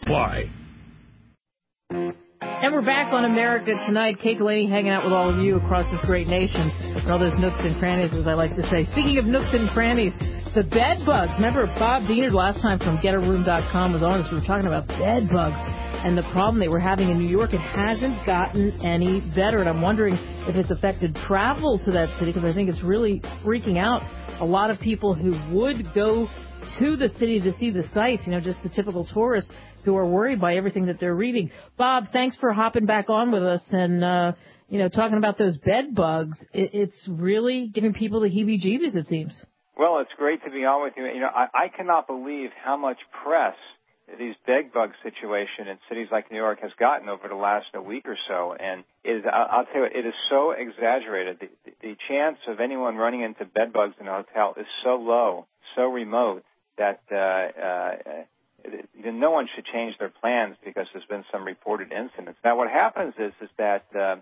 apply. And we're back on America Tonight. Kate Delaney hanging out with all of you across this great nation and all those nooks and crannies, as I like to say. Speaking of nooks and crannies, the bed bugs. Remember, Bob Diener last time from GetARoom.com was on us. We were talking about bed bugs and the problem they were having in New York. It hasn't gotten any better, and I'm wondering if it's affected travel to that city, because I think it's really freaking out a lot of people who would go to the city to see the sights, just the typical tourists who are worried by everything that they're reading. Bob, thanks for hopping back on with us and, talking about those bed bugs. It's really giving people the heebie-jeebies, it seems. Well, it's great to be on with you. I cannot believe how much press these bed bug situation in cities like New York has gotten over the last week or so. And I'll tell you, it is so exaggerated. The chance of anyone running into bed bugs in a hotel is so low, so remote, that no one should change their plans because there's been some reported incidents. Now, what happens is that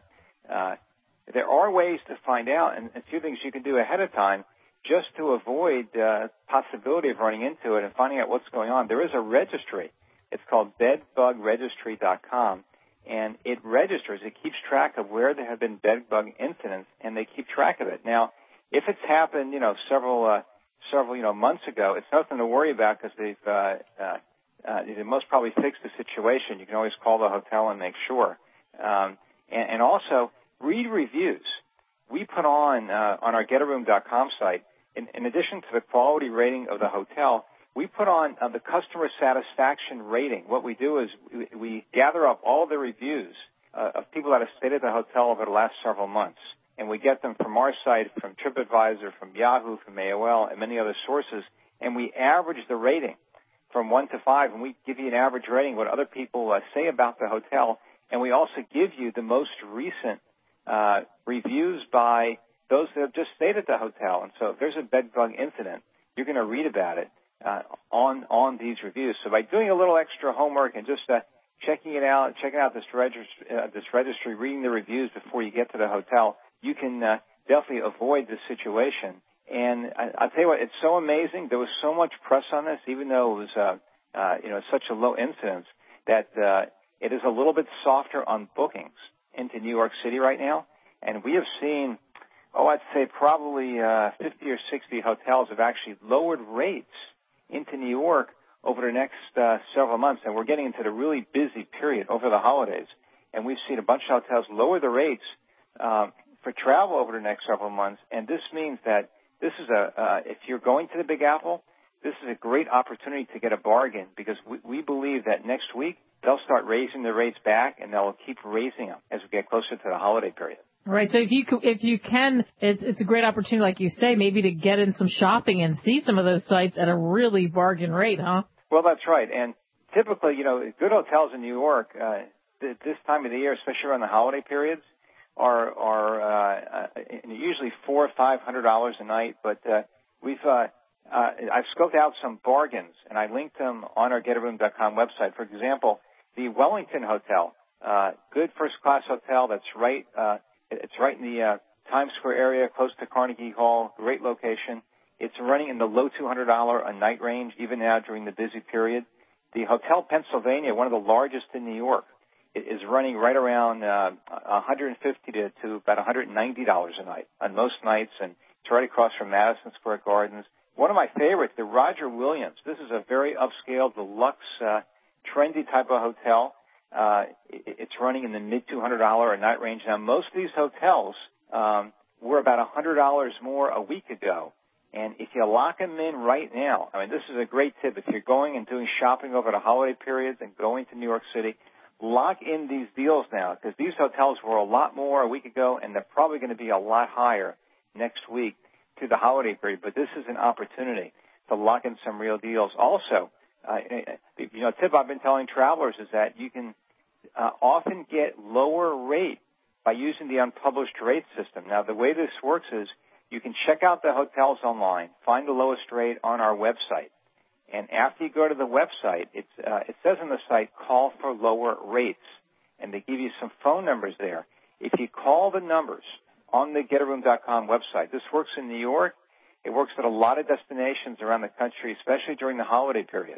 there are ways to find out, and a few things you can do ahead of time just to avoid the possibility of running into it and finding out what's going on. There is a registry. It's called bedbugregistry.com, and it registers. It keeps track of where there have been bed bug incidents, and they keep track of it. Now, if it's happened, several months ago, it's nothing to worry about because they've most probably fixed the situation. You can always call the hotel and make sure. And also, read reviews. We put on our GetARoom.com site, in addition to the quality rating of the hotel, we put on the customer satisfaction rating. What we do is we gather up all the reviews of people that have stayed at the hotel over the last several months. And we get them from our site, from TripAdvisor, from Yahoo, from AOL, and many other sources. And we average the rating from 1 to 5, and we give you an average rating, what other people say about the hotel. And we also give you the most recent reviews by those that have just stayed at the hotel. And so if there's a bed bug incident, you're going to read about it on these reviews. So by doing a little extra homework and just checking out this registry, reading the reviews before you get to the hotel, you can definitely avoid this situation. And I'll tell you what, it's so amazing. There was so much press on this, even though it was such a low incidence, that it is a little bit softer on bookings into New York City right now. And we have seen, I'd say probably 50 or 60 hotels have actually lowered rates into New York over the next several months. And we're getting into the really busy period over the holidays. And we've seen a bunch of hotels lower the rates for travel over the next several months. And this means that this is if you're going to the Big Apple, this is a great opportunity to get a bargain, because we believe that next week they'll start raising the rates back, and they'll keep raising them as we get closer to the holiday period. Right. So if you can, it's a great opportunity, like you say, maybe to get in some shopping and see some of those sites at a really bargain rate, huh? Well, that's right. And typically, good hotels in New York this time of the year, especially around the holiday periods, are usually $400 or $500 a night. But I've scoped out some bargains, and I linked them on our GetARoom.com website. For example, the Wellington Hotel, good first-class hotel that's right. It's right in the Times Square area, close to Carnegie Hall. Great location. It's running in the low $200 a night range, even now during the busy period. The Hotel Pennsylvania, one of the largest in New York, is running right around $150 to about $190 a night on most nights, and it's right across from Madison Square Gardens. One of my favorites, the Roger Williams. This is a very upscale, deluxe, trendy type of hotel. It's running in the mid-$200 a night range. Now, most of these hotels were about $100 more a week ago. And if you lock them in right now, this is a great tip. If you're going and doing shopping over the holiday periods and going to New York City, lock in these deals now, because these hotels were a lot more a week ago, and they're probably going to be a lot higher next week to the holiday period. But this is an opportunity to lock in some real deals. Also, a tip I've been telling travelers is that you can often get lower rate by using the unpublished rate system. Now, the way this works is you can check out the hotels online, find the lowest rate on our website, and after you go to the website, it says on the site, call for lower rates, and they give you some phone numbers there. If you call the numbers on the GetARoom.com website, this works in New York. It works at a lot of destinations around the country, especially during the holiday periods.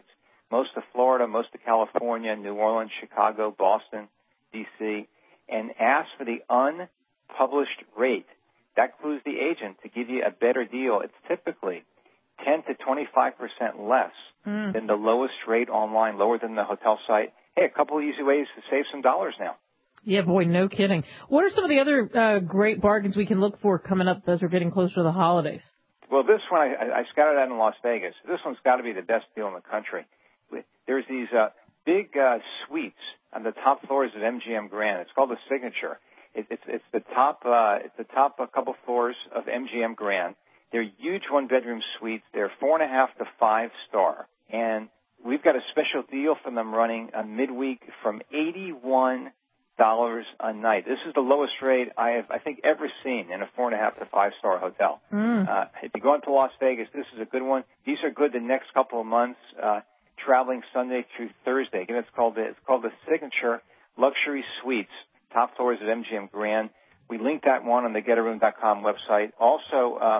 most of Florida, most of California, New Orleans, Chicago, Boston, D.C., and ask for the unpublished rate. That clues the agent to give you a better deal. It's typically 10 to 25% less than the lowest rate online, lower than the hotel site. Hey, a couple of easy ways to save some dollars now. Yeah, boy, no kidding. What are some of the other great bargains we can look for coming up as we're getting closer to the holidays? Well, this one, I scouted out in Las Vegas. This one's got to be the best deal in the country. There's these big suites on the top floors of MGM Grand. It's called the Signature. It's the top a couple floors of MGM Grand. They're huge one-bedroom suites. They're 4.5 to 5 star. And we've got a special deal for them running a midweek from $81 a night. This is the lowest rate I have, I think, ever seen in a 4.5 to 5 star hotel. If you go into Las Vegas, this is a good one. These are good the next couple of months, traveling Sunday through Thursday. Again, it's called the Signature Luxury Suites, top floors at MGM Grand. We linked that one on the GetARoom.com website. Also,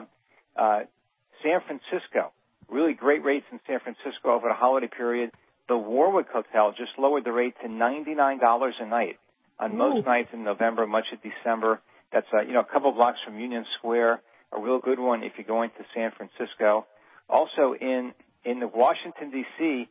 San Francisco, really great rates in San Francisco over the holiday period. The Warwick Hotel just lowered the rate to $99 a night on most nights in November, much of December. That's a couple blocks from Union Square, a real good one if you're going to San Francisco. Also in the Washington D.C.,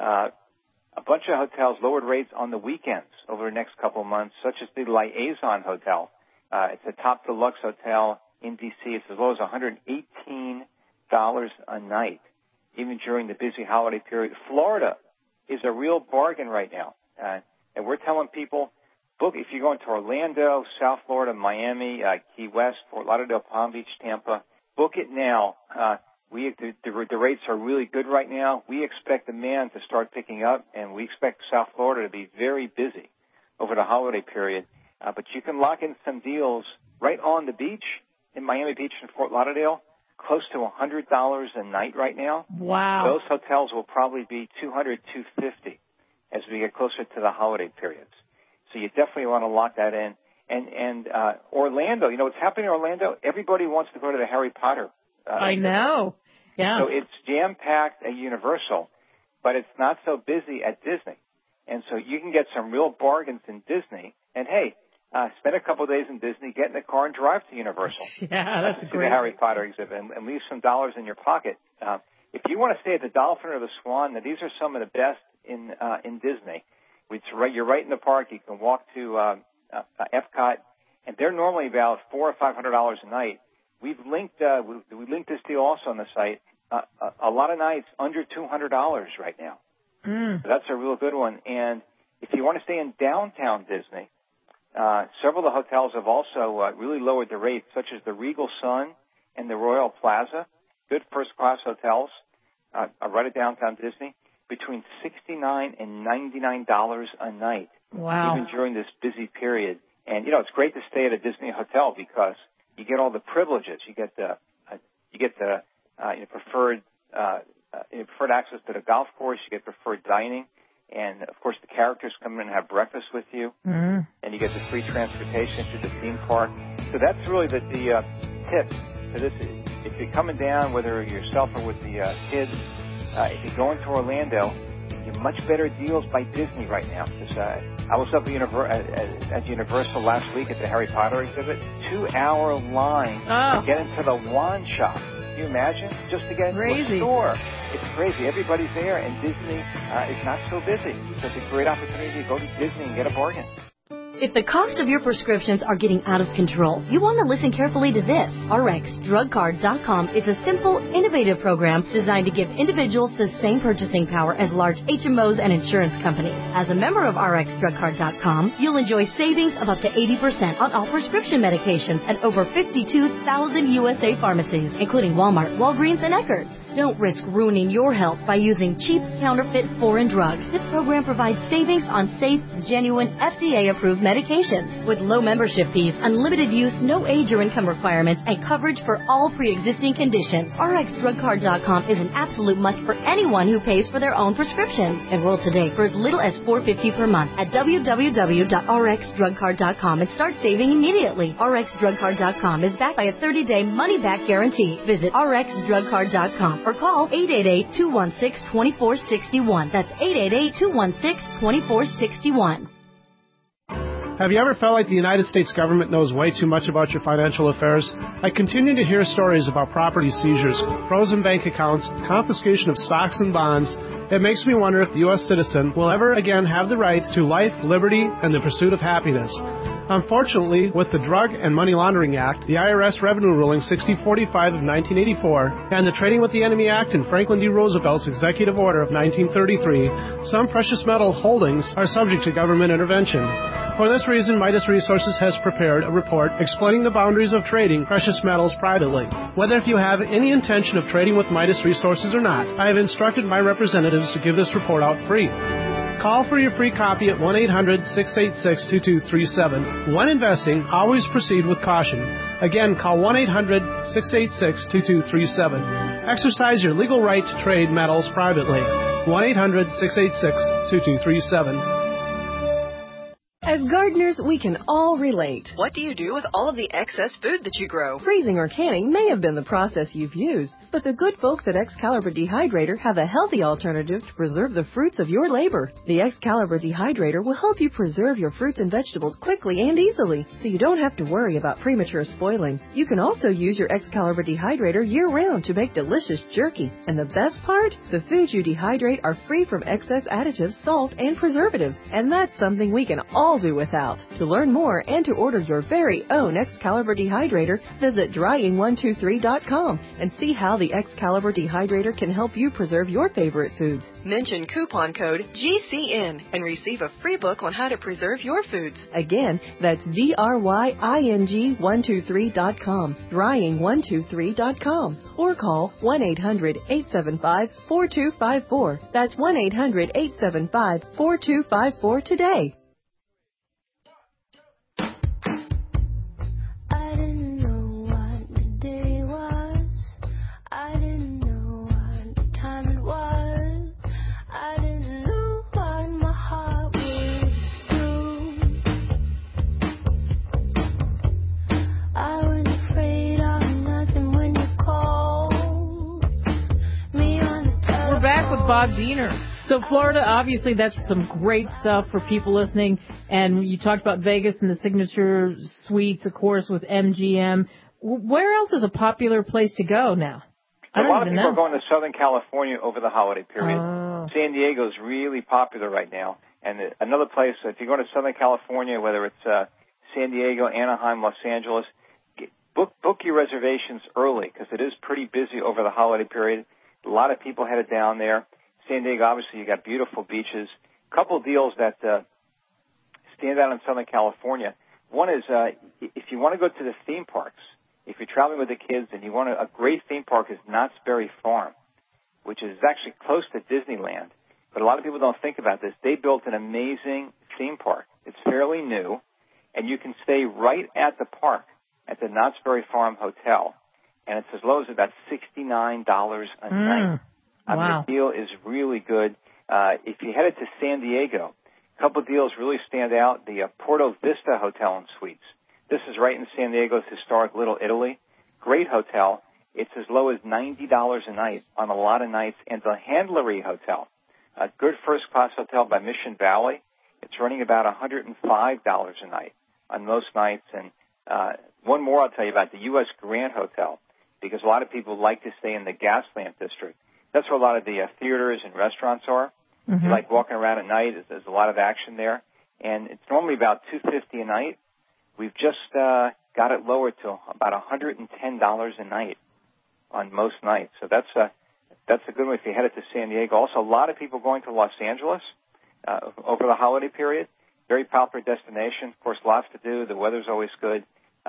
a bunch of hotels lowered rates on the weekends over the next couple of months, such as the Liaison Hotel. It's a top deluxe hotel in D.C. It's as low as $118 a night, even during the busy holiday period. Florida is a real bargain right now, and we're telling people, book if you're going to Orlando, South Florida, Miami, Key West, Fort Lauderdale, Palm Beach, Tampa. Book it now. The rates are really good right now. We expect demand to start picking up, and we expect South Florida to be very busy over the holiday period. But you can lock in some deals right on the beach in Miami Beach and Fort Lauderdale, close to $100 a night right now. Wow. Those hotels will probably be $200, $250 as we get closer to the holiday periods. So you definitely want to lock that in. And Orlando, what's happening in Orlando? Everybody wants to go to the Harry Potter. I know. Yeah. So it's jam-packed at Universal, but it's not so busy at Disney. And so you can get some real bargains in Disney. And, hey, spend a couple of days in Disney, get in the car, and drive to Universal. Yeah, that's to great. The Harry Potter exhibit and leave some dollars in your pocket. If you want to stay at the Dolphin or the Swan, now these are some of the best in Disney. You're right in the park. You can walk to Epcot, and they're normally about $400 or $500 a night. We've linked this deal also on the site. A lot of nights under $200 right now. So that's a real good one. And if you want to stay in downtown Disney, several of the hotels have also really lowered the rates, such as the Regal Sun and the Royal Plaza. Good first-class hotels right at downtown Disney, between $69 and $99 a night. Wow. Even during this busy period. And, it's great to stay at a Disney hotel because you get all the privileges. You get the preferred access to the golf course. You get preferred dining. And, of course, the characters come in and have breakfast with you. And you get the free transportation to the theme park. So that's really the tip for this. If you're coming down, whether yourself or with the kids, if you're going to Orlando, you're much better deals by Disney right now. Because I was up at Universal last week at the Harry Potter exhibit. 2-hour line to get into the wand shop. Can you imagine? Just to get into a store. It's crazy. Everybody's there, and Disney is not so busy. So it's a great opportunity to go to Disney and get a bargain. If the cost of your prescriptions are getting out of control, you want to listen carefully to this. RxDrugCard.com is a simple, innovative program designed to give individuals the same purchasing power as large HMOs and insurance companies. As a member of RxDrugCard.com, you'll enjoy savings of up to 80% on all prescription medications at over 52,000 USA pharmacies, including Walmart, Walgreens, and Eckerd's. Don't risk ruining your health by using cheap, counterfeit foreign drugs. This program provides savings on safe, genuine, FDA-approved medications. With low membership fees, unlimited use, no age or income requirements, and coverage for all pre-existing conditions, RxDrugCard.com is an absolute must for anyone who pays for their own prescriptions. Enroll today for as little as $4.50 per month at www.RxDrugCard.com and start saving immediately. RxDrugCard.com is backed by a 30-day money-back guarantee. Visit RxDrugCard.com or call 888-216-2461. That's 888-216-2461. Have you ever felt like the United States government knows way too much about your financial affairs? I continue to hear stories about property seizures, frozen bank accounts, confiscation of stocks and bonds. It makes me wonder if the U.S. citizen will ever again have the right to life, liberty, and the pursuit of happiness. Unfortunately, with the Drug and Money Laundering Act, the IRS Revenue Ruling 6045 of 1984, and the Trading with the Enemy Act and Franklin D. Roosevelt's Executive Order of 1933, some precious metal holdings are subject to government intervention. For this reason, Midas Resources has prepared a report explaining the boundaries of trading precious metals privately. Whether if you have any intention of trading with Midas Resources or not, I have instructed my representatives to give this report out free. Call for your free copy at 1-800-686-2237. When investing, always proceed with caution. Again, call 1-800-686-2237. Exercise your legal right to trade metals privately. 1-800-686-2237. As gardeners, we can all relate. What do you do with all of the excess food that you grow? Freezing or canning may have been the process you've used, but the good folks at Excalibur Dehydrator have a healthy alternative to preserve the fruits of your labor. The Excalibur Dehydrator will help you preserve your fruits and vegetables quickly and easily, so you don't have to worry about premature spoiling. You can also use your Excalibur Dehydrator year-round to make delicious jerky. And the best part? The foods you dehydrate are free from excess additives, salt, and preservatives, and that's something we can all do without. To learn more and to order your very own Excalibur Dehydrator, visit drying123.com and see how the Excalibur Dehydrator can help you preserve your favorite foods. Mention coupon code GCN and receive a free book on how to preserve your foods. Again, that's drying123.com, drying123.com, or call 1-800-875-4254. That's 1-800-875-4254 today. Bob Diener. So Florida, obviously, that's some great stuff for people listening. And you talked about Vegas and the signature suites, of course, with MGM. Where else is a popular place to go now? A lot of people are going to Southern California over the holiday period. Oh. San Diego is really popular right now. And another place, if you go to Southern California, whether it's San Diego, Anaheim, Los Angeles, book your reservations early because it is pretty busy over the holiday period. A lot of people headed down there. San Diego, obviously, you got beautiful beaches. A couple of deals that stand out in Southern California. One is if you want to go to the theme parks, if you're traveling with the kids and you want a great theme park is Knott's Berry Farm, which is actually close to Disneyland. But a lot of people don't think about this. They built an amazing theme park. It's fairly new, and you can stay right at the park at the Knott's Berry Farm Hotel, and it's as low as about $69 a night. Wow. The deal is really good. If you headed to San Diego, a couple of deals really stand out. The Porto Vista Hotel and Suites. This is right in San Diego's historic Little Italy. Great hotel. It's as low as $90 a night on a lot of nights. And the Handlery Hotel, a good first-class hotel by Mission Valley. It's running about $105 a night on most nights. And one more I'll tell you about, the U.S. Grand Hotel, because a lot of people like to stay in the Gaslamp District. That's where a lot of the theaters and restaurants are. Mm-hmm. You like walking around at night. There's a lot of action there. And it's normally about $250 a night. We've just got it lowered to about $110 a night on most nights. So that's a good one if you headed to San Diego. Also, a lot of people going to Los Angeles over the holiday period. Very popular destination. Of course, lots to do. The weather's always good.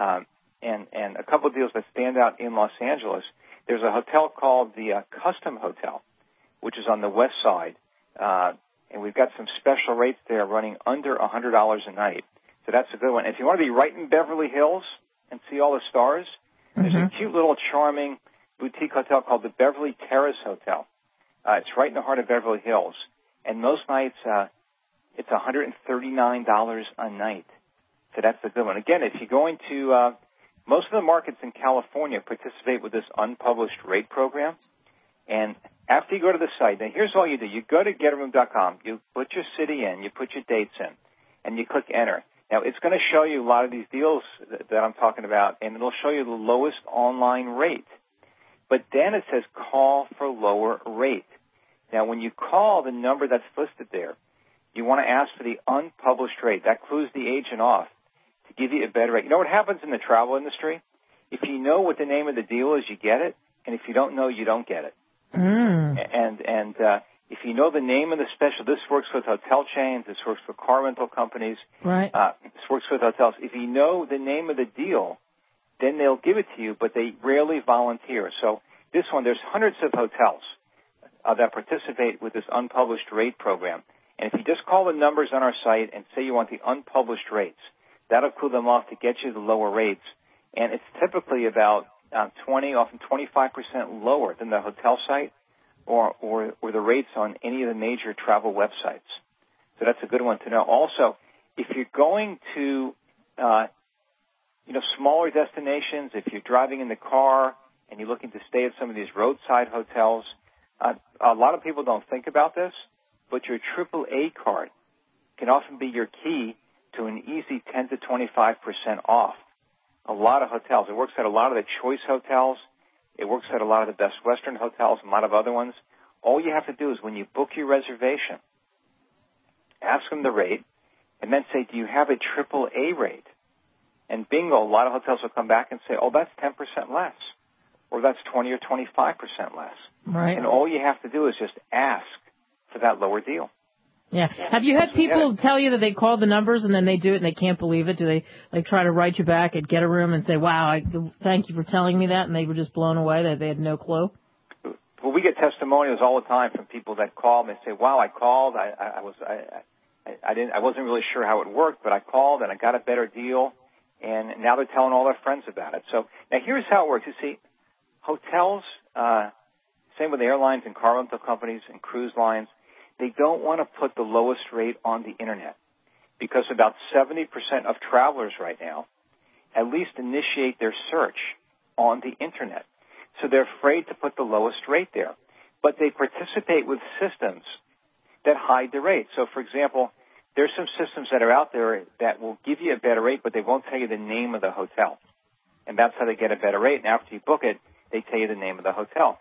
And a couple of deals that stand out in Los Angeles. There's a hotel called the Custom Hotel, which is on the west side. And we've got some special rates there running under $100 a night. So that's a good one. If you want to be right in Beverly Hills and see all the stars, there's a cute little charming boutique hotel called the Beverly Terrace Hotel. It's right in the heart of Beverly Hills. And most nights, it's $139 a night. So that's a good one. Again, if you're going to, most of the markets in California participate with this unpublished rate program. And after you go to the site, now here's all you do. You go to getaroom.com, you put your city in, you put your dates in, and you click enter. Now, it's going to show you a lot of these deals that I'm talking about, and it'll show you the lowest online rate. But then it says call for lower rate. Now, when you call the number that's listed there, you want to ask for the unpublished rate. That clues the agent off to give you a better rate. You know what happens in the travel industry? If you know what the name of the deal is, you get it, and if you don't know, you don't get it. And if you know the name of the special, this works with hotel chains, this works for car rental companies, right? This works with hotels. If you know the name of the deal, then they'll give it to you, but they rarely volunteer. So this one, there's hundreds of hotels that participate with this unpublished rate program. And if you just call the numbers on our site and say you want the unpublished rates, that'll clue them off to get you the lower rates. And it's typically about 20, often 25% lower than the hotel site or the rates on any of the major travel websites. So that's a good one to know. Also, if you're going to, smaller destinations, if you're driving in the car and you're looking to stay at some of these roadside hotels, a lot of people don't think about this, but your AAA card can often be your key to an easy 10 to 25% off. A lot of hotels. It works at a lot of the Choice hotels. It works at a lot of the Best Western hotels and a lot of other ones. All you have to do is when you book your reservation, ask them the rate, and then say, do you have a AAA rate? And bingo, a lot of hotels will come back and say, oh, that's 10% less, or that's 20 or 25% less. Right. And all you have to do is just ask for that lower deal. Yeah. Have you had people tell you that they call the numbers and then they do it and they can't believe it? Do they try to write you back at Get a Room and say, wow, thank you for telling me that, and they were just blown away that they had no clue? Well, we get testimonials all the time from people that call and they say, wow, I called, I wasn't really sure how it worked, but I called and I got a better deal, and now they're telling all their friends about it. So now here's how it works. You see, hotels, same with airlines and car rental companies and cruise lines, they don't want to put the lowest rate on the Internet because about 70% of travelers right now at least initiate their search on the Internet. So they're afraid to put the lowest rate there. But they participate with systems that hide the rate. So, for example, there's some systems that are out there that will give you a better rate, but they won't tell you the name of the hotel. And that's how they get a better rate. And after you book it, they tell you the name of the hotel.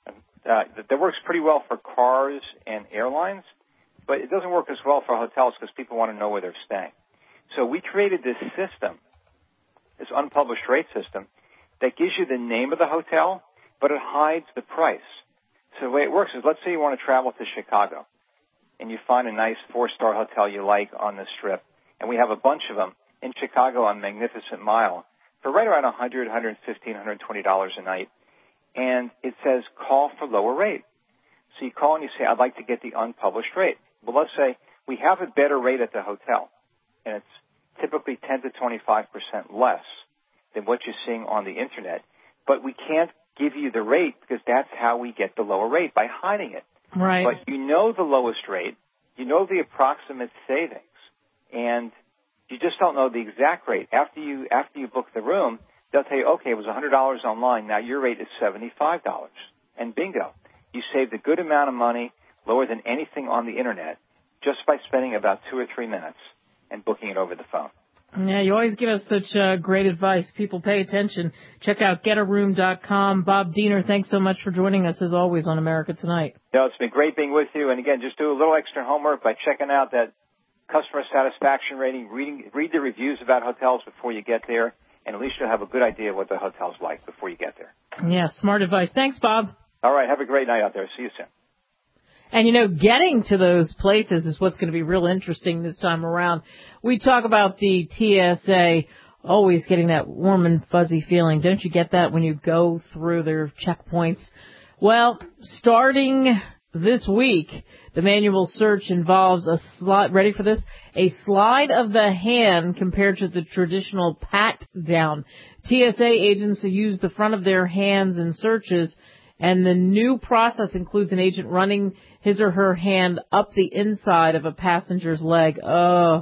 That works pretty well for cars and airlines, but it doesn't work as well for hotels because people want to know where they're staying. So we created this system, this unpublished rate system, that gives you the name of the hotel, but it hides the price. So the way it works is, let's say you want to travel to Chicago, and you find a nice 4-star hotel you like on the Strip, and we have a bunch of them in Chicago on Magnificent Mile for right around $100, $115, $120 a night. And it says call for lower rate. So you call and you say, I'd like to get the unpublished rate. Well, let's say we have a better rate at the hotel, and it's typically 10 to 25% less than what you're seeing on the Internet. But we can't give you the rate because that's how we get the lower rate, by hiding it. Right. But you know the lowest rate, you know the approximate savings, and you just don't know the exact rate. After you book the room, they'll tell you, okay, it was $100 online. Now your rate is $75. And bingo, you saved a good amount of money, lower than anything on the Internet, just by spending about 2 or 3 minutes and booking it over the phone. Yeah, you always give us such great advice. People pay attention. Check out getaroom.com. Bob Diener, thanks so much for joining us, as always, on America Tonight. No, it's been great being with you. And again, just do a little extra homework by checking out that customer satisfaction rating, read the reviews about hotels before you get there, and at least you'll have a good idea of what the hotel's like before you get there. Yeah, smart advice. Thanks, Bob. All right, have a great night out there. See you soon. And, getting to those places is what's going to be real interesting this time around. We talk about the TSA always getting that warm and fuzzy feeling. Don't you get that when you go through their checkpoints? Well, starting this week. The manual search involves a slide, ready for this? A slide of the hand compared to the traditional pat down. TSA agents use the front of their hands in searches, and the new process includes an agent running his or her hand up the inside of a passenger's leg. Oh,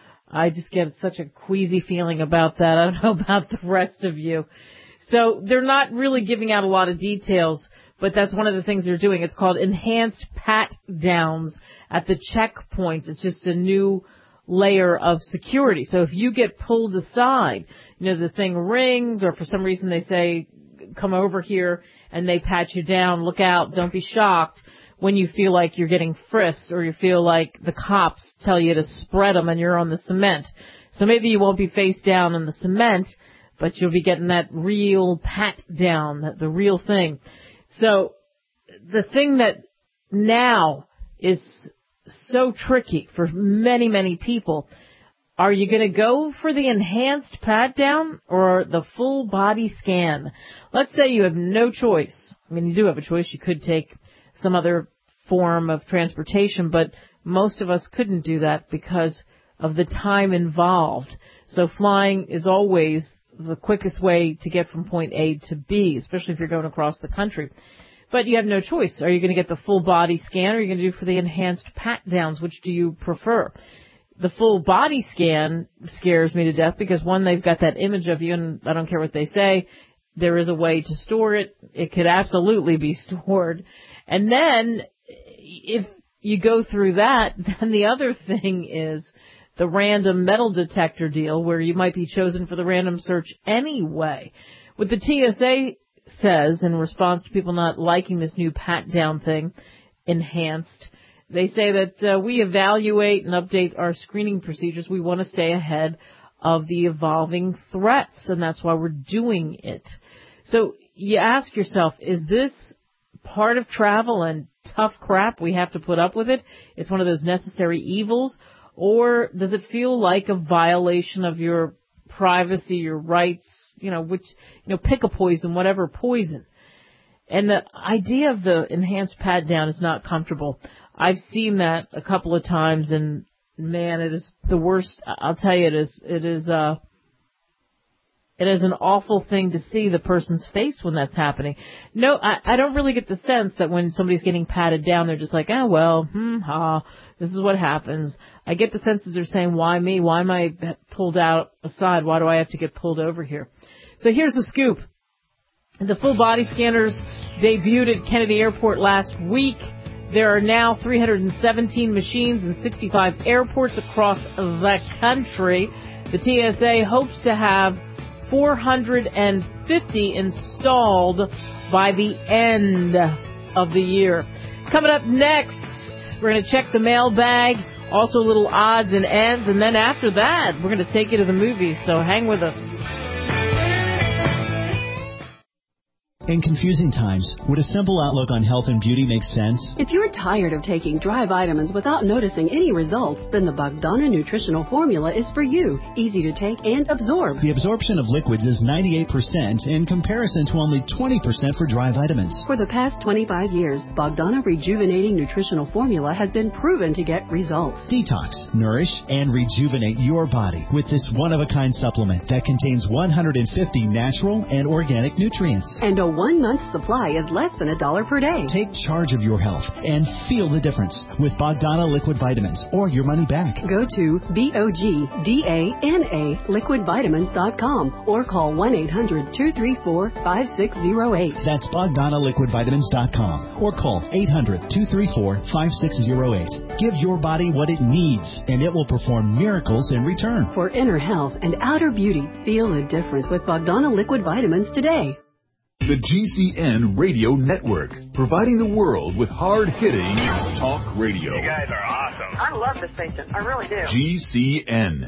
I just get such a queasy feeling about that. I don't know about the rest of you. So they're not really giving out a lot of details, but that's one of the things they're doing. It's called enhanced pat downs at the checkpoints. It's just a new layer of security. So if you get pulled aside, the thing rings, or for some reason they say, come over here, and they pat you down, look out, don't be shocked when you feel like you're getting frisked, or you feel like the cops tell you to spread them and you're on the cement. So maybe you won't be face down in the cement, but you'll be getting that real pat down, the real thing. So the thing that now is so tricky for many, many people, are you going to go for the enhanced pat down or the full body scan? Let's say you have no choice. I mean, you do have a choice. You could take some other form of transportation, but most of us couldn't do that because of the time involved. So flying is always the quickest way to get from point A to B, especially if you're going across the country. But you have no choice. Are you going to get the full body scan, or are you going to do for the enhanced pat downs? Which do you prefer? The full body scan scares me to death because, one, they've got that image of you, and I don't care what they say, there is a way to store it. It could absolutely be stored. And then if you go through that, then the other thing is the random metal detector deal, where you might be chosen for the random search anyway. What the TSA says in response to people not liking this new pat-down thing, enhanced, they say that we evaluate and update our screening procedures. We want to stay ahead of the evolving threats, and that's why we're doing it. So you ask yourself, is this part of travel and tough crap we have to put up with it? It's one of those necessary evils. Or does it feel like a violation of your privacy, your rights, pick a poison, whatever poison. And the idea of the enhanced pat down is not comfortable. I've seen that a couple of times, and man, it is the worst. I'll tell you, it is an awful thing to see the person's face when that's happening. No, I don't really get the sense that when somebody's getting patted down, they're just like, oh, well, this is what happens. I get the sense that they're saying, why me? Why am I pulled out aside? Why do I have to get pulled over here? So here's the scoop. The full body scanners debuted at Kennedy Airport last week. There are now 317 machines in 65 airports across the country. The TSA hopes to have 450 installed by the end of the year. Coming up next, we're going to check the mailbag, also little odds and ends, and then after that, we're going to take you to the movies, so hang with us. In confusing times, would a simple outlook on health and beauty make sense? If you're tired of taking dry vitamins without noticing any results, then the Bogdana Nutritional Formula is for you. Easy to take and absorb. The absorption of liquids is 98% in comparison to only 20% for dry vitamins. For the past 25 years, Bogdana Rejuvenating Nutritional Formula has been proven to get results. Detox, nourish, and rejuvenate your body with this one-of-a-kind supplement that contains 150 natural and organic nutrients. And a 1 month supply is less than $1 per day. Take charge of your health and feel the difference with Bogdana Liquid Vitamins or your money back. Go to BOGDANA liquidvitamins.com or call 1-800-234-5608. That's BogdanaLiquidVitamins.com or call 800-234-5608. Give your body what it needs and it will perform miracles in return. For inner health and outer beauty, feel the difference with Bogdana Liquid Vitamins today. The GCN Radio Network, providing the world with hard-hitting talk radio. You guys are awesome. I love this station. I really do. GCN.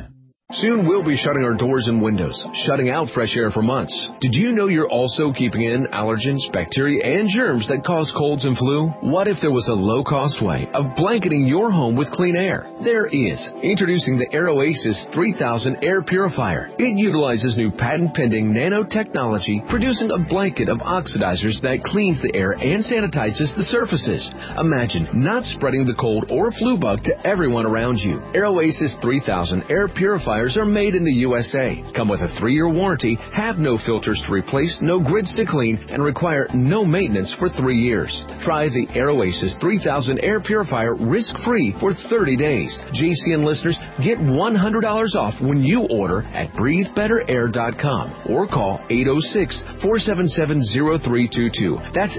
Soon we'll be shutting our doors and windows, shutting out fresh air for months. Did you know you're also keeping in allergens, bacteria, and germs that cause colds and flu? What if there was a low-cost way of blanketing your home with clean air? There is. Introducing the AirOasis 3000 Air Purifier. It utilizes new patent-pending nanotechnology, producing a blanket of oxidizers that cleans the air and sanitizes the surfaces. Imagine not spreading the cold or flu bug to everyone around you. AirOasis 3000 Air Purifiers are made in the USA, come with a 3-year warranty, have no filters to replace, no grids to clean, and require no maintenance for 3 years. Try the AirOasis 3000 Air Purifier risk-free for 30 days. JCN listeners get $100 off when you order at breathebeterair.com or call 806-477-0322. That's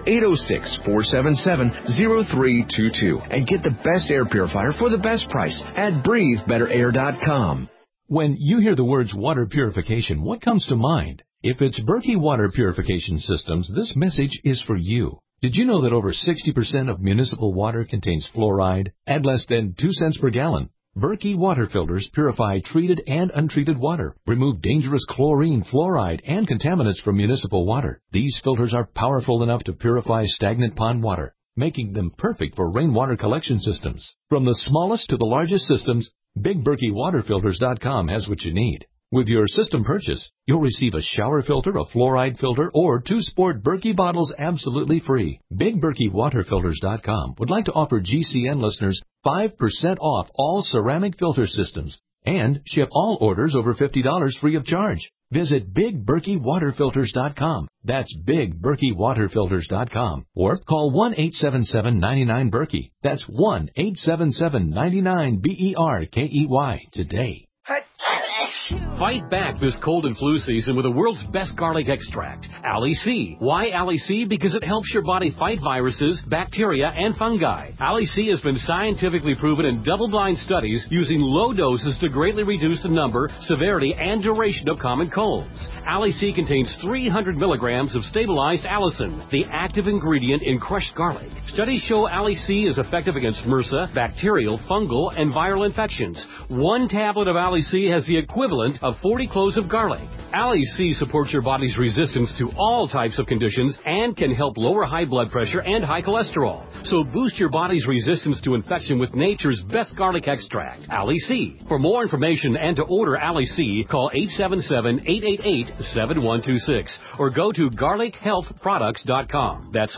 806-477-0322 and get the best air purifier for the best price at breathebeterair.com. When you hear the words water purification, what comes to mind? If it's Berkey Water Purification Systems, this message is for you. Did you know that over 60% of municipal water contains fluoride at less than 2 cents per gallon? Berkey water filters purify treated and untreated water, remove dangerous chlorine, fluoride, and contaminants from municipal water. These filters are powerful enough to purify stagnant pond water, making them perfect for rainwater collection systems. From the smallest to the largest systems, BigBerkeyWaterFilters.com has what you need. With your system purchase, you'll receive a shower filter, a fluoride filter, or 2 sport Berkey bottles absolutely free. BigBerkeyWaterFilters.com would like to offer GCN listeners 5% off all ceramic filter systems and ship all orders over $50 free of charge. Visit BigBerkeyWaterFilters.com. That's BigBerkeyWaterFilters.com. Or call 1-877-99-BERKEY. That's 1-877-99-BERKEY today. Fight back this cold and flu season with the world's best garlic extract, Ali C. Why Ali C? Because it helps your body fight viruses, bacteria, and fungi. Ali C has been scientifically proven in double-blind studies using low doses to greatly reduce the number, severity, and duration of common colds. Ali C contains 300 milligrams of stabilized allicin, the active ingredient in crushed garlic. Studies show Ali C is effective against MRSA, bacterial, fungal, and viral infections. 1 tablet of Ali C has the equivalent of 40 cloves of garlic. Ali C supports your body's resistance to all types of conditions and can help lower high blood pressure and high cholesterol. So boost your body's resistance to infection with nature's best garlic extract, Ali C. For more information and to order Ali C, call 877-888-7126 or go to garlichealthproducts.com. That's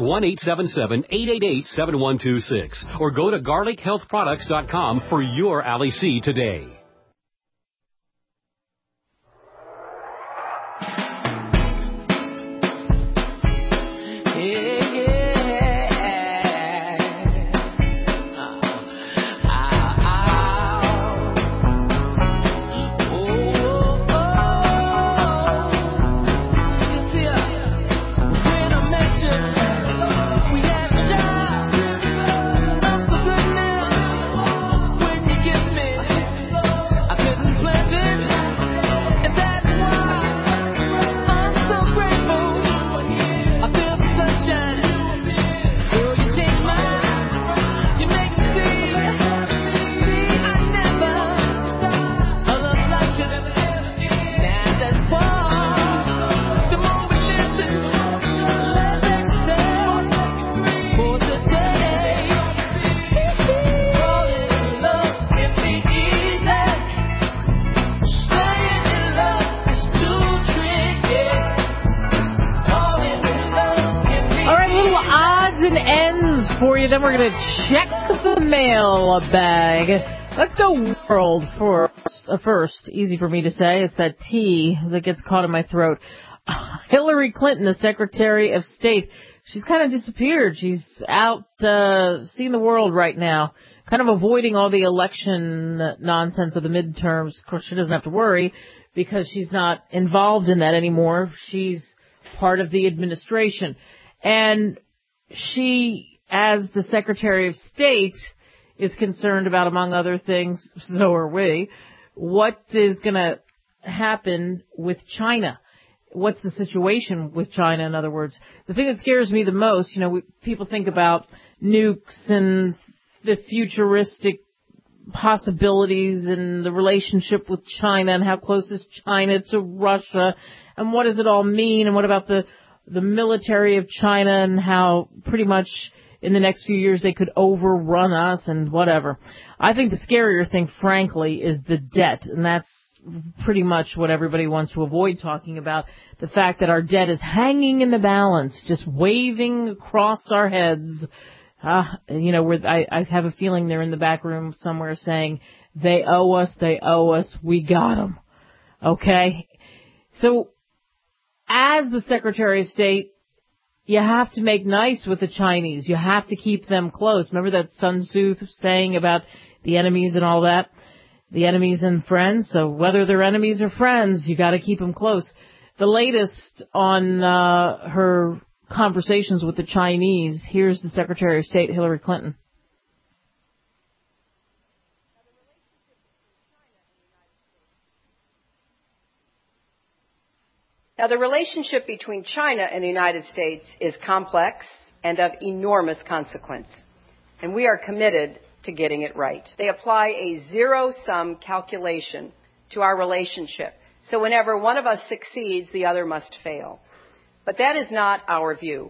1-877-888-7126 or go to garlichealthproducts.com for your Ali C today. Then we're going to check the mail bag. Let's go world for first. Easy for me to say. It's that T that gets caught in my throat. Hillary Clinton, the Secretary of State, she's kind of disappeared. She's out seeing the world right now, kind of avoiding all the election nonsense of the midterms. Of course, she doesn't have to worry because she's not involved in that anymore. She's part of the administration. And she, as the Secretary of State, is concerned about, among other things, so are we, what is going to happen with China. What's the situation with China, in other words? The thing that scares me the most, people think about nukes and the futuristic possibilities in the relationship with China and how close is China to Russia and what does it all mean and what about the military of China and how pretty much in the next few years they could overrun us and whatever. I think the scarier thing, frankly, is the debt, and that's pretty much what everybody wants to avoid talking about, the fact that our debt is hanging in the balance, just waving across our heads. I have a feeling they're in the back room somewhere saying, they owe us, we got them. Okay? So, as the Secretary of State, you have to make nice with the Chinese. You have to keep them close. Remember that Sun Tzu saying about the enemies and all that? The enemies and friends. So whether they're enemies or friends, you got to keep them close. The latest on her conversations with the Chinese, here's the Secretary of State, Hillary Clinton. Now, the relationship between China and the United States is complex and of enormous consequence, and we are committed to getting it right. They apply a zero-sum calculation to our relationship, so whenever one of us succeeds, the other must fail. But that is not our view.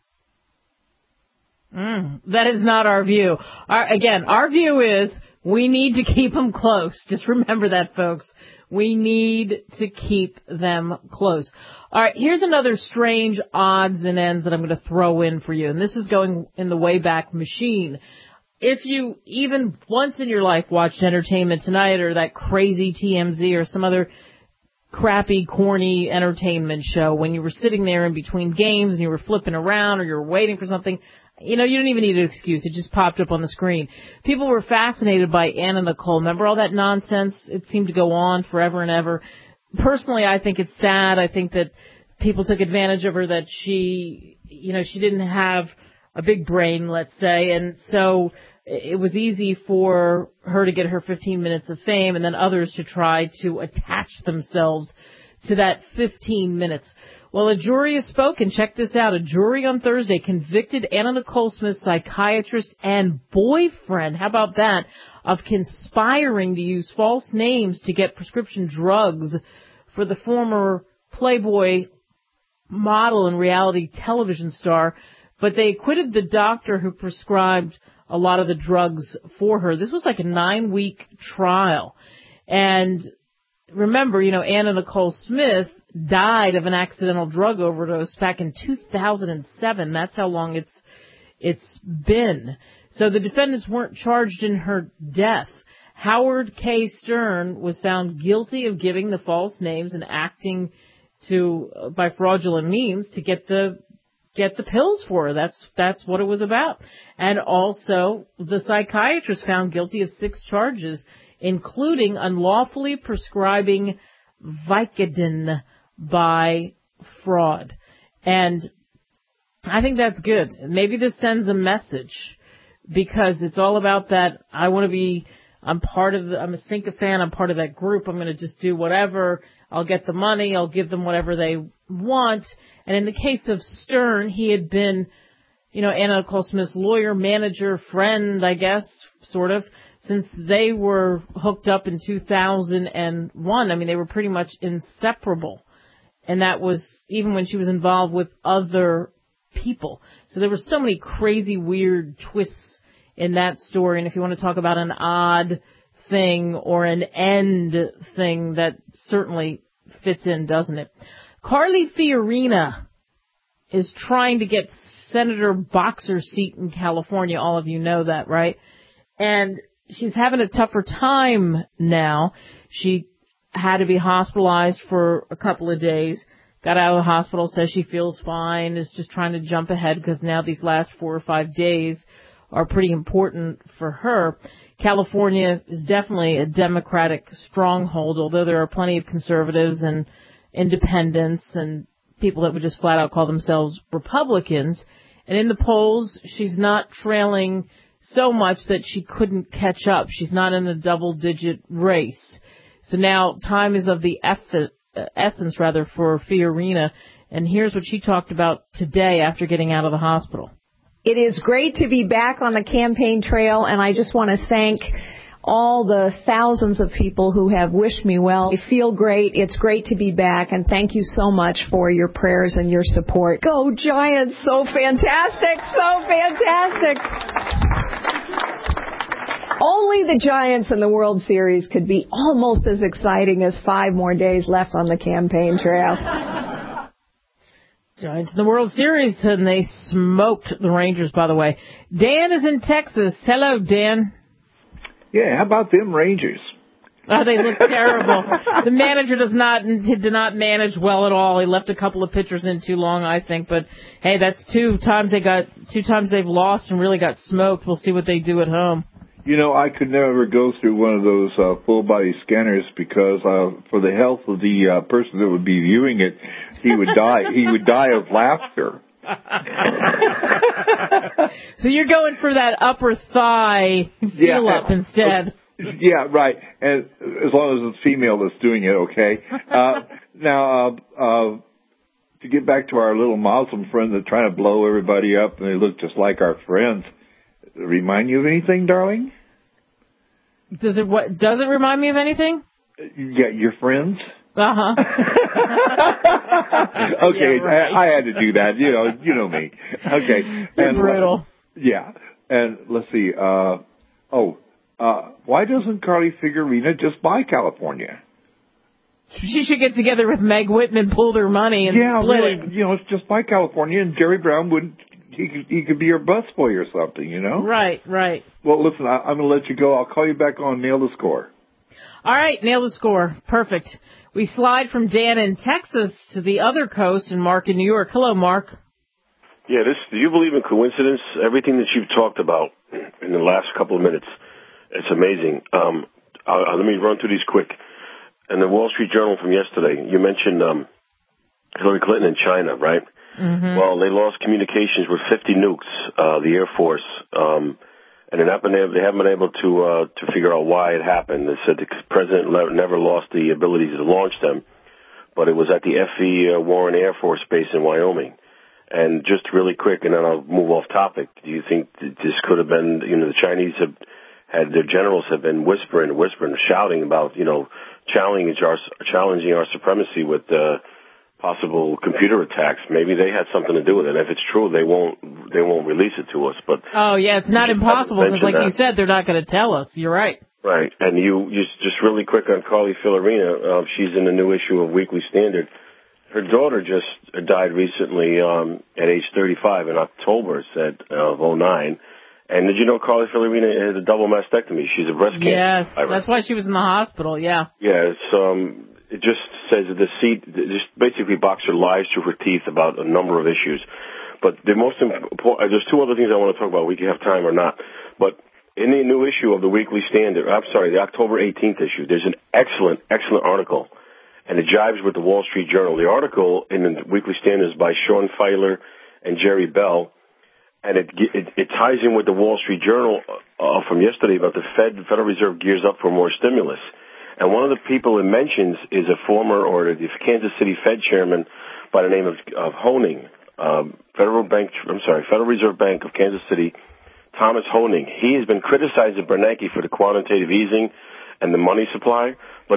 That is not our view. Our view is we need to keep them close. Just remember that, folks. We need to keep them close. All right, here's another strange odds and ends that I'm going to throw in for you. And this is going in the Wayback Machine. If you even once in your life watched Entertainment Tonight or that crazy TMZ or some other crappy, corny entertainment show, when you were sitting there in between games and you were flipping around or you were waiting for something, you didn't even need an excuse. It just popped up on the screen. People were fascinated by Anna Nicole. Remember all that nonsense? It seemed to go on forever and ever. Personally, I think it's sad. I think that people took advantage of her, that she didn't have a big brain, let's say, and so it was easy for her to get her 15 minutes of fame and then others to try to attach themselves to that 15 minutes. Well, a jury has spoken. Check this out. A jury on Thursday convicted Anna Nicole Smith's psychiatrist and boyfriend, how about that, of conspiring to use false names to get prescription drugs for the former Playboy model and reality television star. But they acquitted the doctor who prescribed a lot of the drugs for her. This was like a 9-week trial. And remember, Anna Nicole Smith died of an accidental drug overdose back in 2007. That's how long it's been. So the defendants weren't charged in her death. Howard K. Stern was found guilty of giving the false names and acting by fraudulent means to get the pills for her. That's what it was about. And also, the psychiatrist found guilty of 6 charges, including unlawfully prescribing Vicodin by fraud. And I think that's good. Maybe this sends a message, because it's all about that. I'm a sycophant. I'm part of that group. I'm going to just do whatever. I'll get the money. I'll give them whatever they want. And in the case of Stern, he had been, Anna Nicole Smith's lawyer, manager, friend, I guess, sort of, since they were hooked up in 2001. I mean, they were pretty much inseparable. And that was even when she was involved with other people. So there were so many crazy, weird twists in that story. And if you want to talk about an odd thing or an end thing, that certainly fits in, doesn't it? Carly Fiorina is trying to get Senator Boxer's seat in California. All of you know that, right? And she's having a tougher time now. She had to be hospitalized for a couple of days, got out of the hospital, says she feels fine, is just trying to jump ahead because now these last 4 or 5 days are pretty important for her. California is definitely a Democratic stronghold, although there are plenty of conservatives and independents and people that would just flat out call themselves Republicans. And in the polls, she's not trailing so much that she couldn't catch up. She's not in a double-digit race. So now time is of the essence for Fiorina. And here's what she talked about today after getting out of the hospital. It is great to be back on the campaign trail, and I just want to thank all the thousands of people who have wished me well. I feel great. It's great to be back, and thank you so much for your prayers and your support. Go Giants! So fantastic! So fantastic! Only the Giants in the World Series could be almost as exciting as 5 more days left on the campaign trail. Giants in the World Series, and they smoked the Rangers, by the way. Dan is in Texas. Hello, Dan. Yeah, how about them Rangers? Oh, they look terrible. The manager did not manage well at all. He left a couple of pitchers in too long, I think. But hey, that's two times they've lost and really got smoked. We'll see what they do at home. You know, I could never go through one of those full body scanners because for the health of the person that would be viewing it, he would die. He would die of laughter. So you're going for that upper thigh feel up instead. Yeah, right. And as long as it's female that's doing it, okay. Now, to get back to our little Muslim friend that's trying to blow everybody up and they look just like our friends, remind you of anything, darling? Does it remind me of anything? Yeah, your friends? Uh-huh. Okay, yeah, right. I had to do that. You know me. Okay. You're brutal. Yeah. And let's see. Why doesn't Carly Fiorina just buy California? She should get together with Meg Whitman, pool their money, and split it. It's just buy California, and Jerry Brown wouldn't. He could be your busboy or something, Right. Well, listen, I'm going to let you go. I'll call you back on Nail the Score. All right, Nail the Score. Perfect. We slide from Dan in Texas to the other coast and Mark in New York. Hello, Mark. Yeah, do you believe in coincidence? Everything that you've talked about in the last couple of minutes, it's amazing. Let me run through these quick. In the Wall Street Journal from yesterday, you mentioned Hillary Clinton in China, right? Mm-hmm. Well, they lost communications with 50 nukes, the Air Force, and they haven't been able to figure out why it happened. They said the president never lost the ability to launch them, but it was at the F.E. Warren Air Force Base in Wyoming. And just really quick, and then I'll move off topic. Do you think this could have been, the Chinese their generals have been whispering, shouting about, challenging our supremacy with possible computer attacks? Maybe they had something to do with it. And if it's true, they won't release it to us. But oh yeah, it's not impossible because, like you said, they're not going to tell us. You're right. Right, and you just really quick on Carly Fiorina. She's in the new issue of Weekly Standard. Her daughter just died recently at age 35 in October, of 2009. And did you know Carly Fiorina has a double mastectomy? She's a breast cancer. Yes, that's why she was in the hospital. Yeah. Yeah, it just says that just basically boxed her lies through her teeth about a number of issues. But the most important, there's two other things I want to talk about. We can have time or not. But in the new issue of the Weekly Standard, the October 18th issue, there's an excellent article, and it jives with the Wall Street Journal. The article in the Weekly Standard is by Sean Feiler and Jerry Bell, and it ties in with the Wall Street Journal from yesterday about the Federal Reserve gears up for more stimulus. And one of the people it mentions is the Kansas City Fed chairman by the name of Hoenig, Federal Reserve Bank of Kansas City, Thomas Hoenig. He has been criticizing Bernanke for the quantitative easing and the money supply, but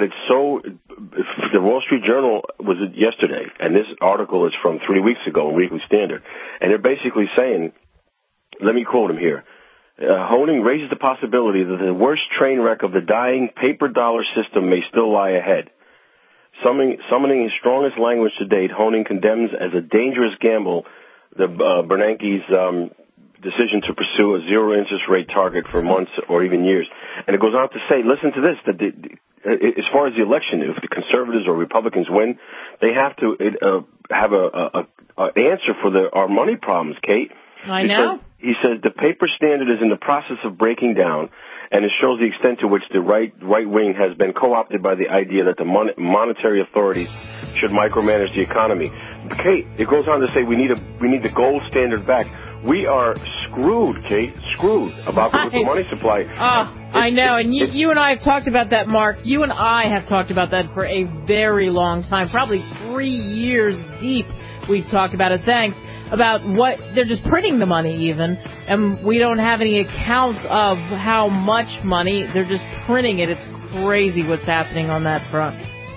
the Wall Street Journal was yesterday, and this article is from 3 weeks ago in Weekly Standard, and they're basically saying, let me quote him here, Hoenig raises the possibility that the worst train wreck of the dying paper dollar system may still lie ahead. Summoning his strongest language to date, Hoenig condemns as a dangerous gamble Bernanke's decision to pursue a zero-interest rate target for months or even years. And it goes on to say, listen to this, that as far as the election, if the conservatives or Republicans win, they have to have an answer for our money problems, Kate. I know. He says the paper standard is in the process of breaking down, and it shows the extent to which the right wing has been co-opted by the idea that the monetary authorities should micromanage the economy. Kate, it goes on to say we need the gold standard back. We are screwed, Kate, about the money supply. I know, and you and I have talked about that, Mark. You and I have talked about that for a very long time, probably 3 years deep. We've talked about it. Thanks. about what they're just printing the money even, and we don't have any accounts of how much money. They're just printing it. It's crazy what's happening on that front.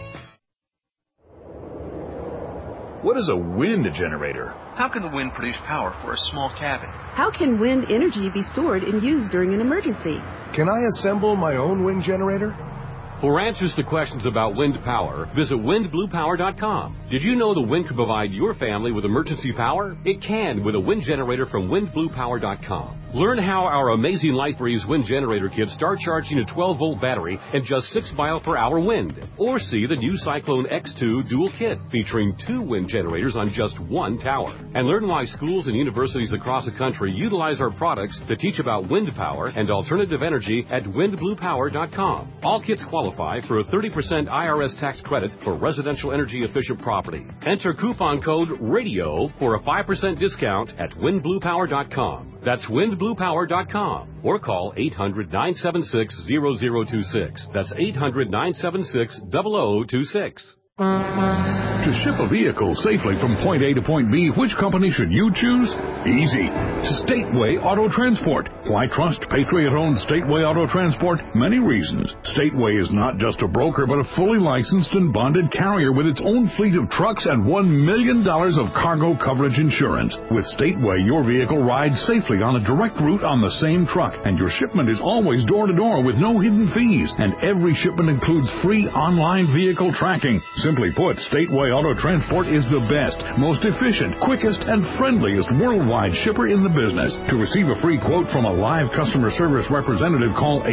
What is a wind generator? How can the wind produce power for a small cabin? How can wind energy be stored and used during an emergency? Can I assemble my own wind generator? For answers to questions about wind power, visit windbluepower.com. Did you know the wind can provide your family with emergency power? It can with a wind generator from windbluepower.com. Learn how our amazing LightBreeze wind generator kits start charging a 12-volt battery and just 6 mile-per-hour wind. Or see the new Cyclone X2 dual kit featuring 2 wind generators on just 1 tower. And learn why schools and universities across the country utilize our products to teach about wind power and alternative energy at windbluepower.com. All kits qualify for a 30% IRS tax credit for residential energy efficient property. Enter coupon code RADIO for a 5% discount at windbluepower.com. That's windbluepower.com or call 800-976-0026. That's 800-976-0026. To ship a vehicle safely from point A to point B, which company should you choose? Easy. Stateway Auto Transport. Why trust Patriot-owned Stateway Auto Transport? Many reasons. Stateway is not just a broker, but a fully licensed and bonded carrier with its own fleet of trucks and $1 million of cargo coverage insurance. With Stateway, your vehicle rides safely on a direct route on the same truck, and your shipment is always door-to-door with no hidden fees. And every shipment includes free online vehicle tracking. Simply put, Stateway Auto Transport is the best, most efficient, quickest, and friendliest worldwide shipper in the business. To receive a free quote from a live customer service representative, call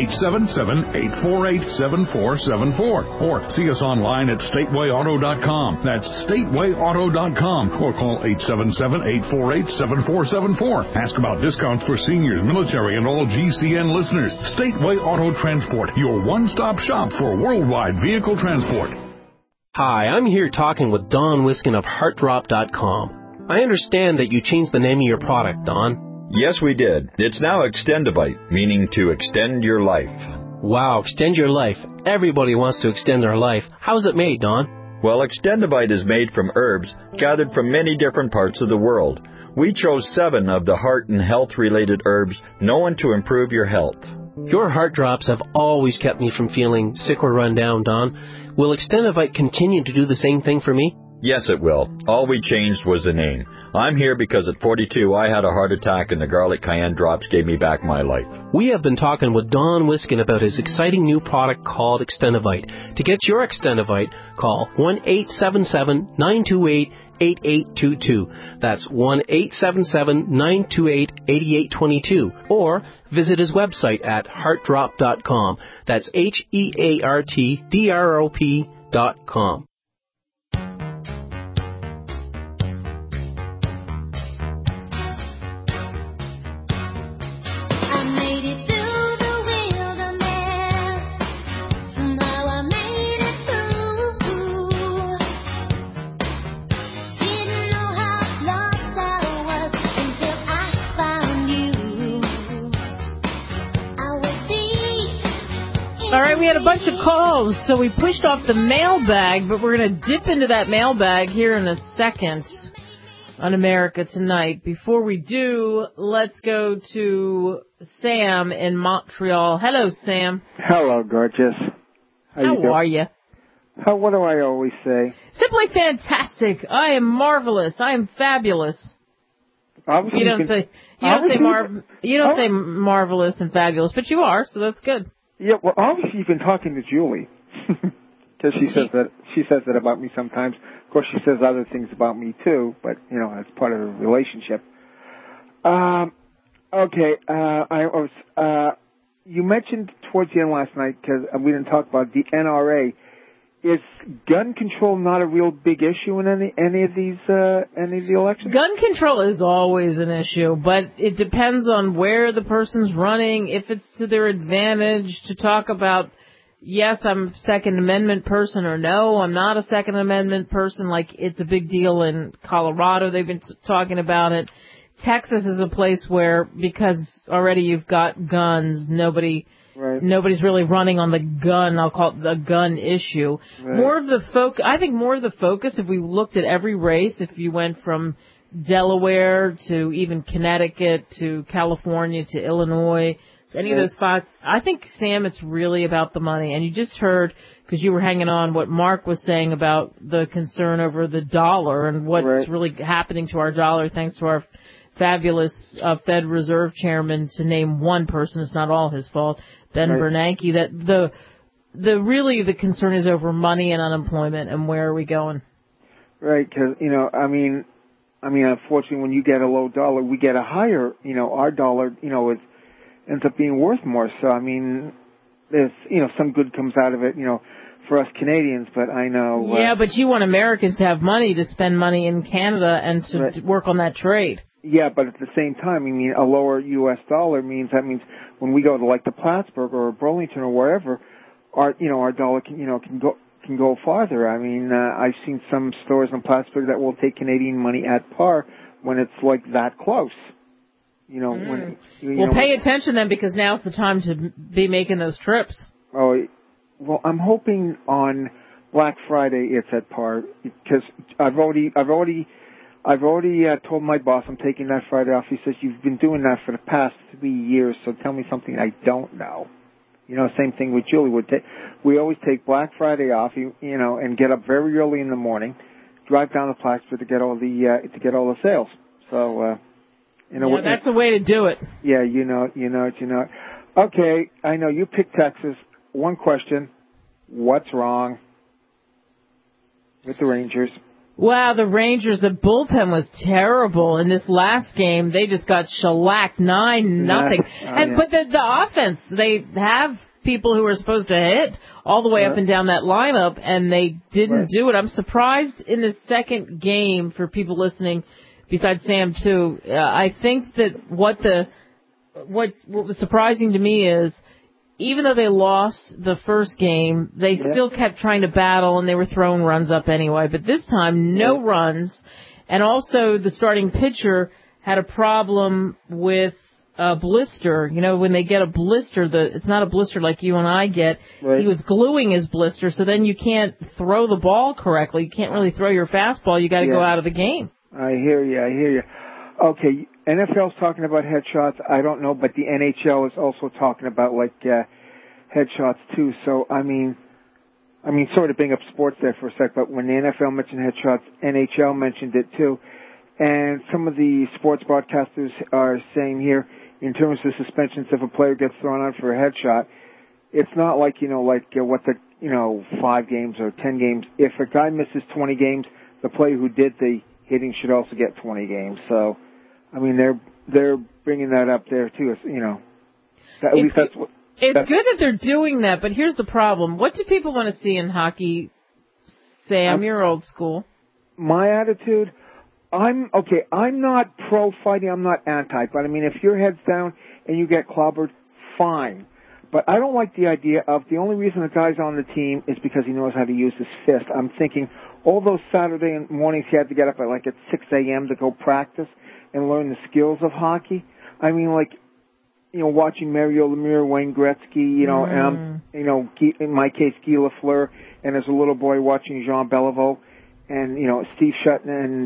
877-848-7474 or see us online at statewayauto.com. That's statewayauto.com or call 877-848-7474. Ask about discounts for seniors, military, and all GCN listeners. Stateway Auto Transport, your one-stop shop for worldwide vehicle transport. Hi, I'm here talking with Don Wiskin of HeartDrop.com. I understand that you changed the name of your product, Don. Yes, we did. It's now Extendivite, meaning to extend your life. Wow, extend your life. Everybody wants to extend their life. How's it made, Don? Well, Extendivite is made from herbs gathered from many different parts of the world. We chose 7 of the heart and health-related herbs known to improve your health. Your heart drops have always kept me from feeling sick or run down, Don. Will Extendivite continue to do the same thing for me? Yes, it will. All we changed was the name. I'm here because at 42 I had a heart attack and the garlic cayenne drops gave me back my life. We have been talking with Don Wiskin about his exciting new product called Extendivite. To get your Extendivite, call 1-877-928-8822. That's 1-877-928-8822. Or visit his website at heartdrop.com. That's HeartDrop.com. All right, we had a bunch of calls, so we pushed off the mailbag, but we're going to dip into that mailbag here in a second on America Tonight. Before we do, let's go to Sam in Montreal. Hello, Sam. Hello, gorgeous. How are you? What do I always say? Simply fantastic. I am marvelous. I am fabulous. You don't say marvelous and fabulous, but you are, so that's good. Yeah, well, obviously you've been talking to Julie, because she says that about me sometimes. Of course, she says other things about me too, but as part of the relationship. You mentioned towards the end last night, because we didn't talk about the NRA. Is gun control not a real big issue in any of the elections? Gun control is always an issue, but it depends on where the person's running. If it's to their advantage to talk about, yes, I'm a Second Amendment person, or no, I'm not a Second Amendment person. Like, it's a big deal in Colorado. They've been talking about it. Texas is a place where, because already you've got guns, nobody's really running on the gun. I'll call it the gun issue. Right. I think more of the focus, if we looked at every race, if you went from Delaware to even Connecticut to California to Illinois, to any of those spots. I think, Sam, it's really about the money. And you just heard, because you were hanging on, what Mark was saying about the concern over the dollar and what's really happening to our dollar thanks to our fabulous Fed Reserve Chairman, to name one person. It's not all his fault, Ben Bernanke. That the concern is over money and unemployment and where are we going. Right, because, I mean, unfortunately, when you get a low dollar, we get a higher, our dollar, it ends up being worth more. So, I mean, there's, some good comes out of it, for us Canadians, but I know. Yeah, but you want Americans to have money to spend money in Canada and to work on that trade. Yeah, but at the same time, I mean, a lower U.S. dollar means when we go to like the Plattsburgh or Burlington or wherever, our dollar can go farther. I mean, I've seen some stores in Plattsburgh that will take Canadian money at par when it's like that close. Pay attention then, because now's the time to be making those trips. Oh, well, I'm hoping on Black Friday it's at par, because I've already told my boss I'm taking that Friday off. He says, you've been doing that for the past 3 years, so tell me something I don't know. Same thing with Julie. We always take Black Friday off, and get up very early in the morning, drive down to Plattsburgh to get all the sales. So, that's the way to do it. Yeah, you know. Okay, I know you picked Texas. One question: what's wrong with the Rangers? Wow, the Rangers, the bullpen was terrible. In this last game, they just got shellacked 9-0. But the offense, they have people who are supposed to hit all the way up and down that lineup, and they didn't do it. I'm surprised in the second game, for people listening, besides Sam too. I think that what was surprising to me is, even though they lost the first game, they still kept trying to battle, and they were throwing runs up anyway. But this time, no runs. And also, the starting pitcher had a problem with a blister. When they get a blister, it's not a blister like you and I get. Right. He was gluing his blister, so then you can't throw the ball correctly. You can't really throw your fastball. You got to go out of the game. I hear you. Okay, NFL's talking about headshots. I don't know, but the NHL is also talking about headshots too. So I mean, sort of bring up sports there for a sec. But when the NFL mentioned headshots, NHL mentioned it too. And some of the sports broadcasters are saying here, in terms of suspensions, if a player gets thrown out for a headshot, it's not like 5 games or 10 games. If a guy misses 20 games, the player who did the hitting should also get 20 games. So, I mean, they're bringing that up there too. At least that's what. It's good that they're doing that, but here's the problem. What do people want to see in hockey? Sam, you're old school. My attitude, I'm not pro fighting. I'm not anti. But I mean, if your head's down and you get clobbered, fine. But I don't like the idea of the only reason the guy's on the team is because he knows how to use his fist. I'm thinking all those Saturday mornings he had to get up at 6 a.m. to go practice and learn the skills of hockey. I mean, watching Mario Lemieux, Wayne Gretzky, and in my case, Guy Lafleur, and as a little boy watching Jean Beliveau and, Steve Sutton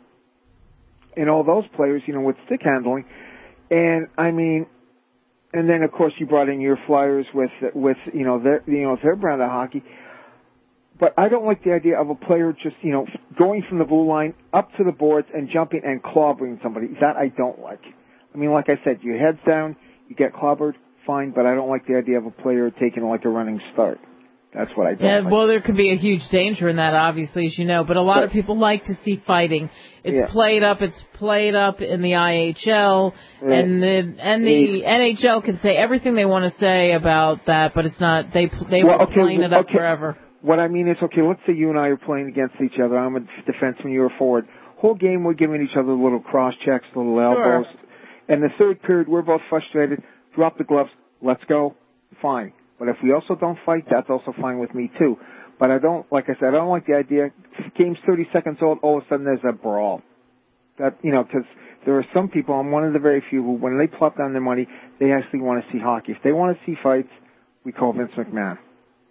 and all those players, with stick handling. And I mean, and then of course you brought in your Flyers with their brand of hockey. But I don't like the idea of a player just, going from the blue line up to the boards and jumping and clobbering somebody. That I don't like. I mean, like I said, your head's down, you get clobbered, fine, but I don't like the idea of a player taking a running start. That's what I don't like. Well, there could be a huge danger in that, obviously, as you know, but a lot of people like to see fighting. It's played up in the IHL, and the NHL can say everything they want to say about that, but it's not, they will clean it up forever. What I mean is, let's say you and I are playing against each other. I'm a defenseman, you're a forward. Whole game we're giving each other little cross checks, little elbows. And the third period, we're both frustrated. Drop the gloves. Let's go. Fine. But if we also don't fight, that's also fine with me too. But I don't like the idea. Game's 30 seconds old. All of a sudden, there's a brawl. That because there are some people. I'm one of the very few who, when they plop down their money, they actually want to see hockey. If they want to see fights, we call Vince McMahon.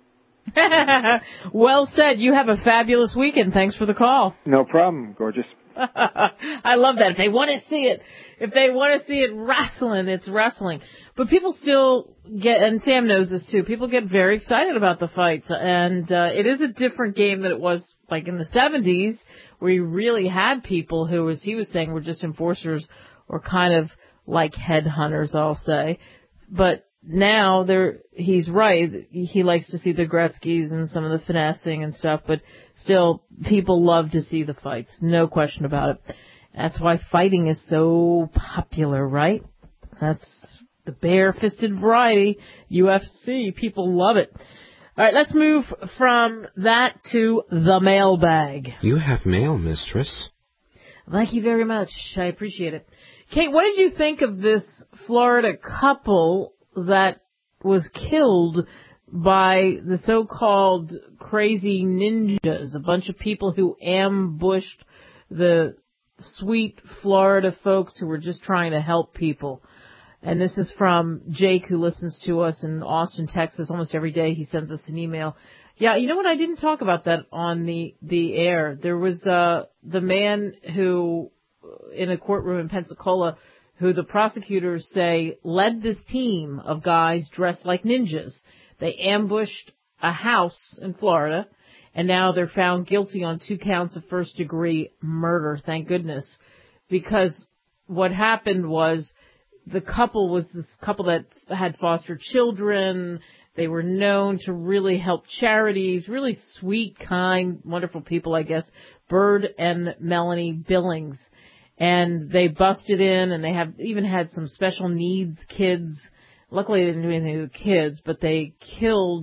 Well said. You have a fabulous weekend. Thanks for the call. No problem, gorgeous. I love that. If they want to see it wrestling, it's wrestling. But people still get, and Sam knows this too, people get very excited about the fights. And it is a different game than it was like in the 70s, where you really had people who, as he was saying, were just enforcers or kind of like headhunters, I'll say. But now he's right. He likes to see the Gretzkys and some of the finessing and stuff, but still people love to see the fights. No question about it. That's why fighting is so popular, right? That's the bare-fisted variety. UFC. People love it. All right, let's move from that to the mailbag. You have mail, mistress. Thank you very much. I appreciate it. Kate, what did you think of this Florida couple that was killed by the so-called crazy ninjas, a bunch of people who ambushed the sweet Florida folks who were just trying to help people? And this is from Jake, who listens to us in Austin, Texas, almost every day. He sends us an email. Yeah, you know what? I didn't talk about that on the air. There was the man who, in a courtroom in Pensacola, who the prosecutors say led this team of guys dressed like ninjas. They ambushed a house in Florida, and now they're found guilty on 2 counts of first-degree murder, thank goodness. Because what happened was the couple was this couple that had foster children. They were known to really help charities, really sweet, kind, wonderful people, I guess, Bird and Melanie Billings. And they busted in, and they have even had some special needs kids. Luckily, they didn't do anything with kids, but they killed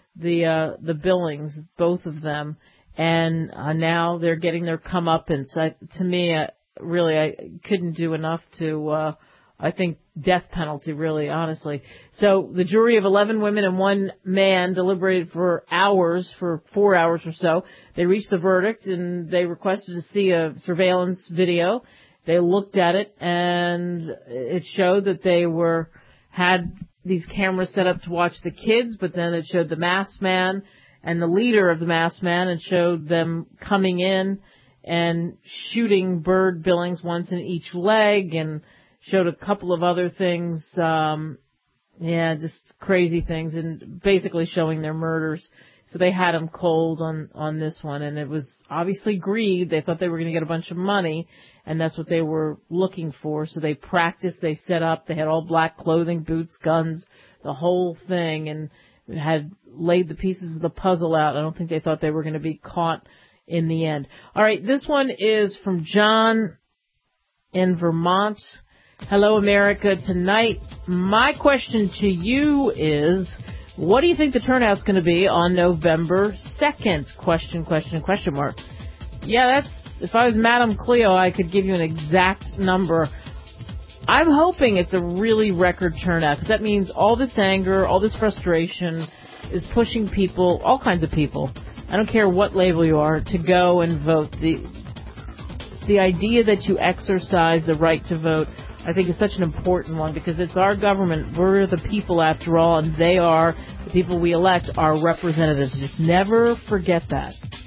the Billings, both of them. And now they're getting their comeuppance. To me, really, I couldn't do enough to, I think, death penalty, really, honestly. So the jury of 11 women and 1 man deliberated for hours, for 4 hours or so. They reached the verdict, and they requested to see a surveillance video. They looked at it, and it showed that they had these cameras set up to watch the kids, but then it showed the masked man and the leader of the masked man, and showed them coming in and shooting Bird Billings once in each leg, and showed a couple of other things, just crazy things, and basically showing their murders. So they had him cold on this one, and it was obviously greed. They thought they were going to get a bunch of money, and that's what they were looking for. So they practiced, they set up, they had all black clothing, boots, guns, the whole thing, and had laid the pieces of the puzzle out. I don't think they thought they were going to be caught in the end. All right, this one is from John in Vermont. Hello, America. Tonight, my question to you is, what do you think the turnout's going to be on November 2nd? Question mark. Yeah, if I was Madame Cleo, I could give you an exact number. I'm hoping it's a really record turnout, because that means all this anger, all this frustration is pushing people, all kinds of people, I don't care what label you are, to go and vote. The idea that you exercise the right to vote, I think, is such an important one, because it's our government. We're the people, after all, and they are, the people we elect, our representatives. Just never forget that.